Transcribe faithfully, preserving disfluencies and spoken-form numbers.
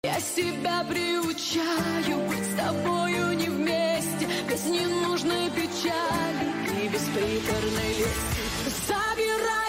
Я себя приучаю быть с тобою не вместе, без ненужной печали и без приторной лести. Забирай